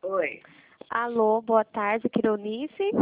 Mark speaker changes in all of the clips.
Speaker 1: Oi.
Speaker 2: Alô, boa tarde, Creonice.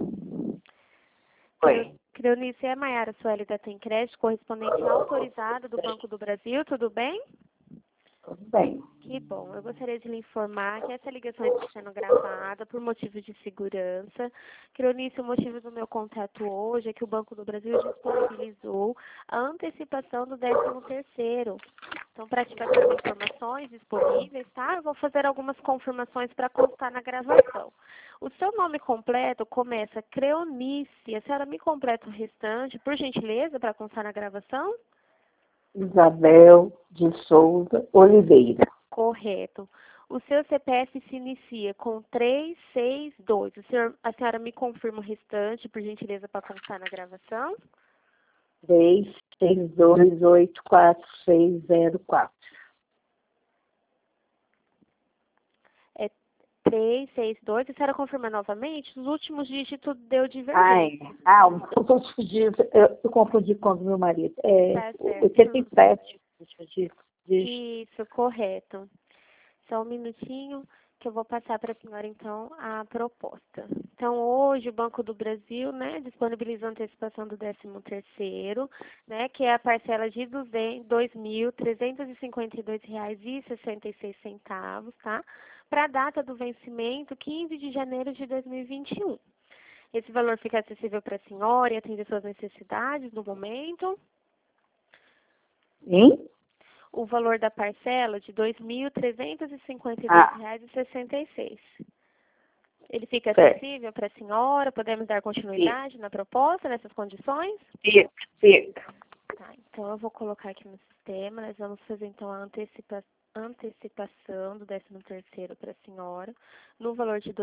Speaker 1: Oi.
Speaker 2: Creonice, é Maiara Sueli da Tem Crédito, correspondente autorizada do Banco do Brasil, tudo bem?
Speaker 1: Tudo bem.
Speaker 2: Que bom. Eu gostaria de lhe informar que essa ligação está sendo gravada por motivos de segurança. Creonice, o motivo do meu contato hoje é que o Banco do Brasil disponibilizou a antecipação do 13º. Então, para te passar as informações disponíveis, tá? Eu vou fazer algumas confirmações para constar na gravação. O seu nome completo começa Creonice. A senhora me completa o restante, por gentileza, para constar na gravação?
Speaker 1: Isabel de Souza Oliveira.
Speaker 2: Correto. O seu CPF se inicia com 362. A senhora me confirma o restante, por gentileza, para constar na gravação?
Speaker 1: 3628464.
Speaker 2: É 362. A senhora confirma novamente? Os últimos dígitos deu
Speaker 1: Os
Speaker 2: divergência.
Speaker 1: outros dias eu confundi com o meu marido.
Speaker 2: Tá certo.
Speaker 1: 87.
Speaker 2: Isso, correto. Só um minutinho que eu vou passar para a senhora, então, a proposta. Então, hoje o Banco do Brasil, né, disponibilizou a antecipação do 13º, né, que é a parcela de R$ 2.352,66, tá? Para a data do vencimento, 15 de janeiro de 2021. Esse valor fica acessível para a senhora e atende às suas necessidades no momento.
Speaker 1: Hein?
Speaker 2: O valor da parcela de R$ 2.352,66. Ele fica acessível para a senhora? Podemos dar continuidade na proposta, nessas condições?
Speaker 1: Fica.
Speaker 2: Tá, então eu vou colocar aqui no sistema. Nós vamos fazer então a antecipação do 13º para a senhora, no valor de R$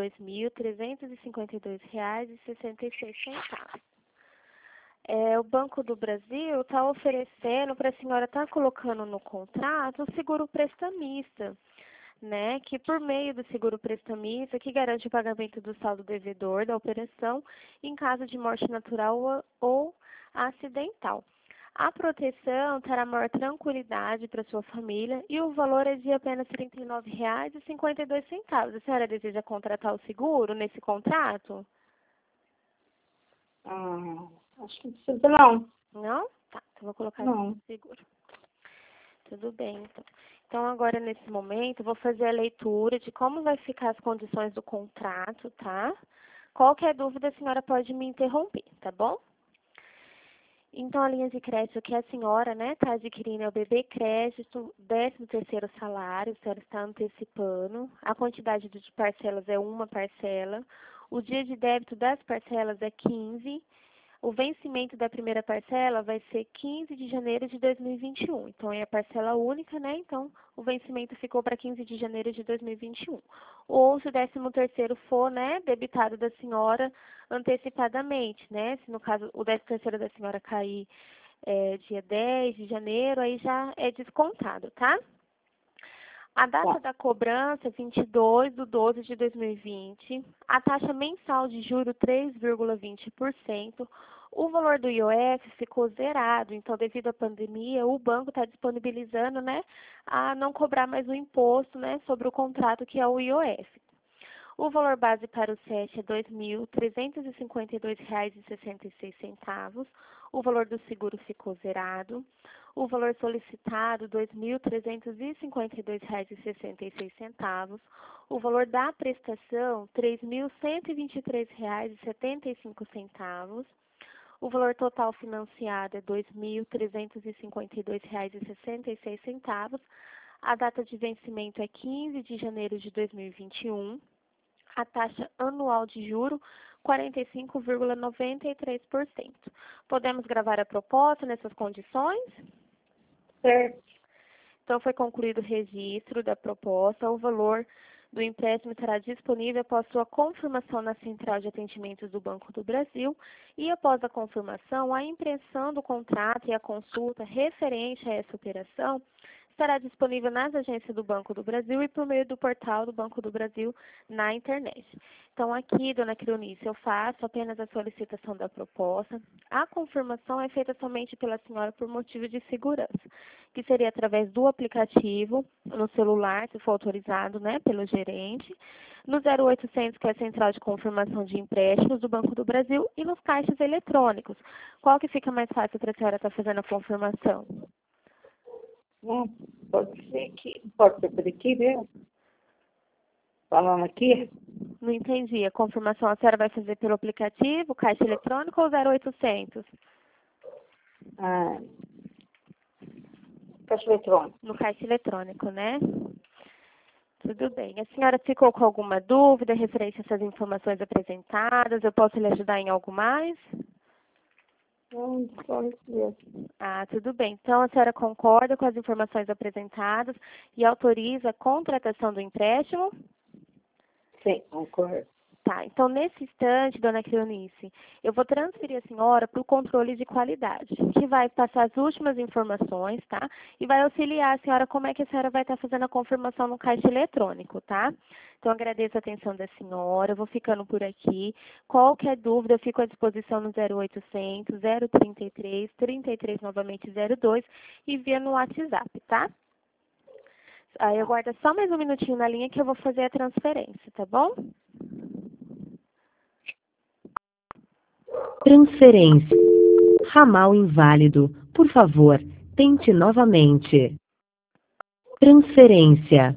Speaker 2: 2.352,66. O Banco do Brasil está oferecendo para a senhora estar colocando no contrato o seguro prestamista, né? Que por meio do seguro prestamista, que garante o pagamento do saldo devedor da operação em caso de morte natural ou acidental. A proteção terá maior tranquilidade para sua família e o valor é de apenas R$ 39,52. A senhora deseja contratar o seguro nesse contrato?
Speaker 1: Acho que não precisa, não.
Speaker 2: Não? Tá, então vou colocar
Speaker 1: Não.
Speaker 2: seguro. Tudo bem, então. Então, agora, nesse momento, vou fazer a leitura de como vai ficar as condições do contrato, tá? Qualquer dúvida, a senhora pode me interromper, tá bom? Então, a linha de crédito que a senhora, né, está adquirindo é o BB Crédito, 13º salário, a senhora está antecipando. A quantidade de parcelas é uma parcela. O dia de débito das parcelas é 15. O vencimento da primeira parcela vai ser 15 de janeiro de 2021. Então, é a parcela única, né? Então, o vencimento ficou para 15 de janeiro de 2021. Ou se o 13º for, né, debitado da senhora antecipadamente, né? Se no caso o 13º da senhora cair dia 10 de janeiro, aí já é descontado, tá? A data da cobrança, 22/12 de 2020. A taxa mensal de juro, 3,20%. O valor do IOF ficou zerado, então, devido à pandemia, o banco está disponibilizando, né, a não cobrar mais o imposto, né, sobre o contrato, que é o IOF. O valor base para o SET é R$ 2.352,66. O valor do seguro ficou zerado. O valor solicitado, R$ 2.352,66. O valor da prestação, R$ 3.123,75. O valor total financiado é R$ 2.352,66. A data de vencimento é 15 de janeiro de 2021. A taxa anual de juro, 45,93%. Podemos gravar a proposta nessas condições?
Speaker 1: Certo.
Speaker 2: Então, foi concluído o registro da proposta. O valor do empréstimo estará disponível após sua confirmação na Central de Atendimentos do Banco do Brasil e, após a confirmação, a impressão do contrato e a consulta referente a essa operação estará disponível nas agências do Banco do Brasil e por meio do portal do Banco do Brasil na internet. Então, aqui, dona Creonice, eu faço apenas a solicitação da proposta. A confirmação é feita somente pela senhora por motivo de segurança, que seria através do aplicativo no celular, se for autorizado, né, pelo gerente. no 0800, que é a Central de Confirmação de Empréstimos do Banco do Brasil, e nos caixas eletrônicos. Qual que fica mais fácil para a senhora estar fazendo a confirmação?
Speaker 1: Pode ser por aqui mesmo? Falando aqui?
Speaker 2: Não entendi. A confirmação a senhora vai fazer pelo aplicativo, caixa eletrônico ou 0800?
Speaker 1: Caixa eletrônico.
Speaker 2: No caixa eletrônico, né? Tudo bem. A senhora ficou com alguma dúvida referente a essas informações apresentadas? Eu posso lhe ajudar em algo mais?
Speaker 1: Não, só isso mesmo.
Speaker 2: Tudo bem. Então, a senhora concorda com as informações apresentadas e autoriza a contratação do empréstimo?
Speaker 1: Sim, concordo.
Speaker 2: Tá, então nesse instante, dona Cleonice, eu vou transferir a senhora para o controle de qualidade, que vai passar as últimas informações, tá? E vai auxiliar a senhora como é que a senhora vai estar fazendo a confirmação no caixa eletrônico, tá? Então, agradeço a atenção da senhora, eu vou ficando por aqui. Qualquer dúvida, eu fico à disposição no 0800 033 33 novamente 02 e via no WhatsApp, tá? Aí aguarda só mais um minutinho na linha que eu vou fazer a transferência, tá bom?
Speaker 3: Transferência. Ramal inválido. Por favor, tente novamente. Transferência.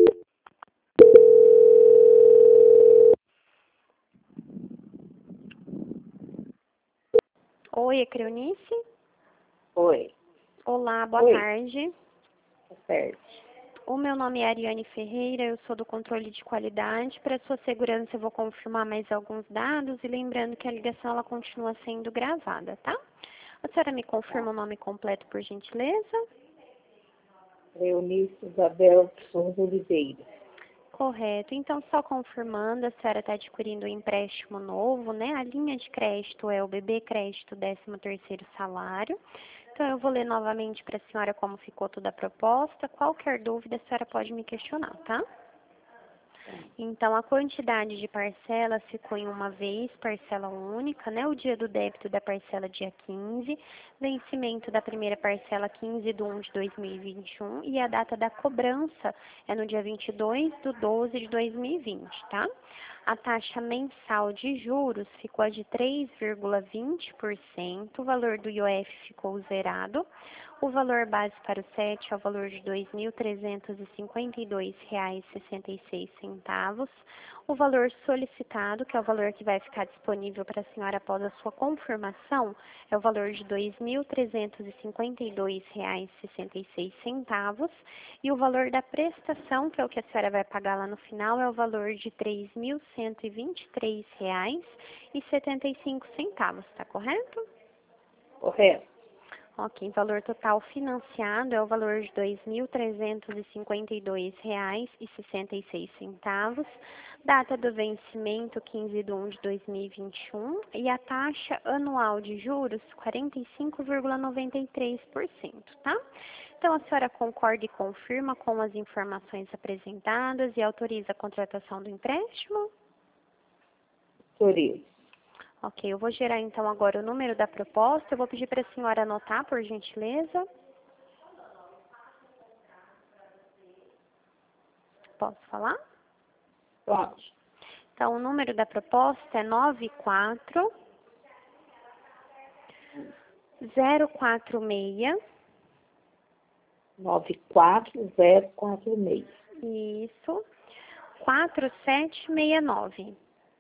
Speaker 2: Oi, é Cleonice?
Speaker 1: Oi.
Speaker 2: Olá, boa
Speaker 1: Oi.
Speaker 2: tarde.
Speaker 1: Certo.
Speaker 2: O meu nome é Ariane Ferreira, eu sou do controle de qualidade. Para sua segurança, eu vou confirmar mais alguns dados e lembrando que a ligação ela continua sendo gravada, tá? A senhora me confirma o nome completo, por gentileza?
Speaker 1: Leonice Isabel Souza Oliveira.
Speaker 2: Correto. Então, só confirmando, a senhora está adquirindo um empréstimo novo, né? A linha de crédito é o BB Crédito 13º salário. Então, eu vou ler novamente para a senhora como ficou toda a proposta. Qualquer dúvida, a senhora pode me questionar, tá? Então, a quantidade de parcelas ficou em uma vez, parcela única, né? O dia do débito da parcela dia 15, vencimento da primeira parcela 15/1/2021 e a data da cobrança é no dia 22/12/2020, tá? A taxa mensal de juros ficou a de 3,20%, o valor do IOF ficou zerado. O valor base para o SET é o valor de R$ 2.352,66. O valor solicitado, que é o valor que vai ficar disponível para a senhora após a sua confirmação, é o valor de R$ 2.352,66. E o valor da prestação, que é o que a senhora vai pagar lá no final, é o valor de R$ 3.123,75. Está correto?
Speaker 1: Correto.
Speaker 2: Ok, valor total financiado é o valor de R$ 2.352,66. Data do vencimento 15/1/2021 e a taxa anual de juros 45,93%, tá? Então, a senhora concorda e confirma com as informações apresentadas e autoriza a contratação do empréstimo?
Speaker 1: Autorizo.
Speaker 2: Ok, eu vou gerar então agora o número da proposta. Eu vou pedir para a senhora anotar, por gentileza. Posso falar?
Speaker 1: Pronto.
Speaker 2: Então, o número da proposta é 94046.
Speaker 1: 94046.
Speaker 2: Isso. 4769.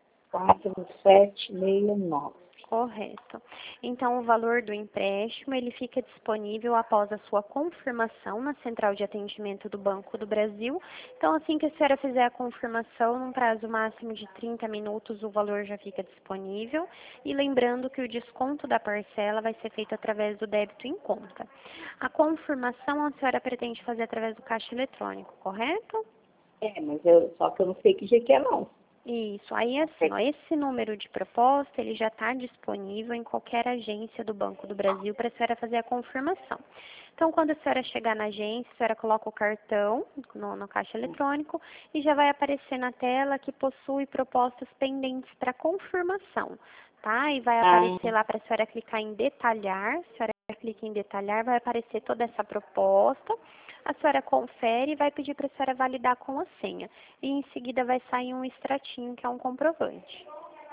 Speaker 1: 4769.
Speaker 2: Correto. Então, o valor do empréstimo, ele fica disponível após a sua confirmação na Central de Atendimento do Banco do Brasil. Então, assim que a senhora fizer a confirmação, num prazo máximo de 30 minutos, o valor já fica disponível. E lembrando que o desconto da parcela vai ser feito através do débito em conta. A confirmação a senhora pretende fazer através do caixa eletrônico, correto?
Speaker 1: Mas só que eu não sei que dia que é, não.
Speaker 2: Isso, aí assim, ó, esse número de proposta, ele já está disponível em qualquer agência do Banco do Brasil para a senhora fazer a confirmação. Então, quando a senhora chegar na agência, a senhora coloca o cartão no caixa eletrônico e já vai aparecer na tela que possui propostas pendentes para confirmação, tá? E vai aparecer lá para a senhora clicar em detalhar, a senhora clica em detalhar, vai aparecer toda essa proposta. A senhora confere e vai pedir para a senhora validar com a senha. E em seguida vai sair um extratinho, que é um comprovante.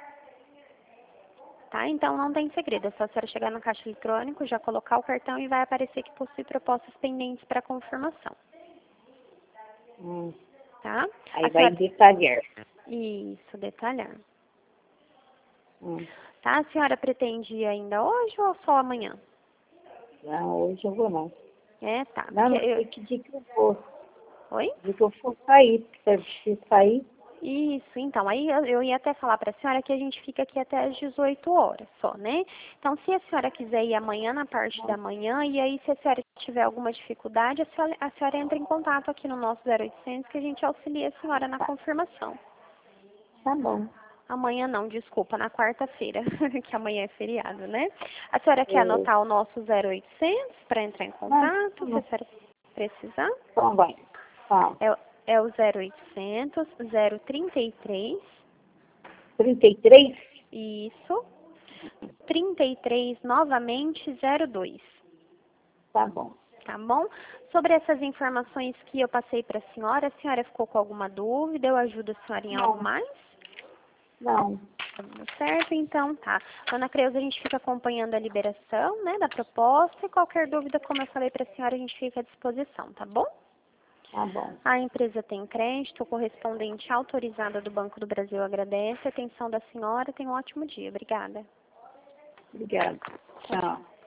Speaker 2: Tá? Então não tem segredo, é só a senhora chegar no caixa eletrônico, já colocar o cartão e vai aparecer que possui propostas pendentes para confirmação. Tá?
Speaker 1: Aí
Speaker 2: A
Speaker 1: vai
Speaker 2: senhora...
Speaker 1: detalhar.
Speaker 2: Isso, detalhar. Tá? A senhora pretende ir ainda hoje ou só amanhã?
Speaker 1: Não, hoje eu vou não.
Speaker 2: É, tá.
Speaker 1: Não,
Speaker 2: Porque
Speaker 1: sei que dia que eu vou.
Speaker 2: Oi?
Speaker 1: Dia que eu for sair, porque eu preciso sair.
Speaker 2: Isso, então, aí eu ia até falar para a senhora que a gente fica aqui até às 18 horas só, né? Então, se a senhora quiser ir amanhã, na parte da manhã, e aí se a senhora tiver alguma dificuldade, a senhora entra em contato aqui no nosso 0800 que a gente auxilia a senhora na confirmação.
Speaker 1: Tá bom.
Speaker 2: Amanhã não, desculpa, na quarta-feira, que amanhã é feriado, né? A senhora quer anotar o nosso 0800 para entrar em contato, se a senhora precisar?
Speaker 1: Então vai. Tá.
Speaker 2: É o 0800 033
Speaker 1: 33?
Speaker 2: Isso. 33 novamente 02.
Speaker 1: Tá bom.
Speaker 2: Tá bom? Sobre essas informações que eu passei para a senhora ficou com alguma dúvida? Eu ajudo a senhora em algo mais?
Speaker 1: Não.
Speaker 2: Tá tudo certo? Então tá. Dona Creuza, a gente fica acompanhando a liberação, né, da proposta e qualquer dúvida, como eu falei para a senhora, a gente fica à disposição, tá bom?
Speaker 1: Tá bom.
Speaker 2: A empresa tem crédito, o correspondente autorizado do Banco do Brasil agradece. A atenção da senhora, tenha um ótimo dia. Obrigada.
Speaker 1: Obrigada. Tchau.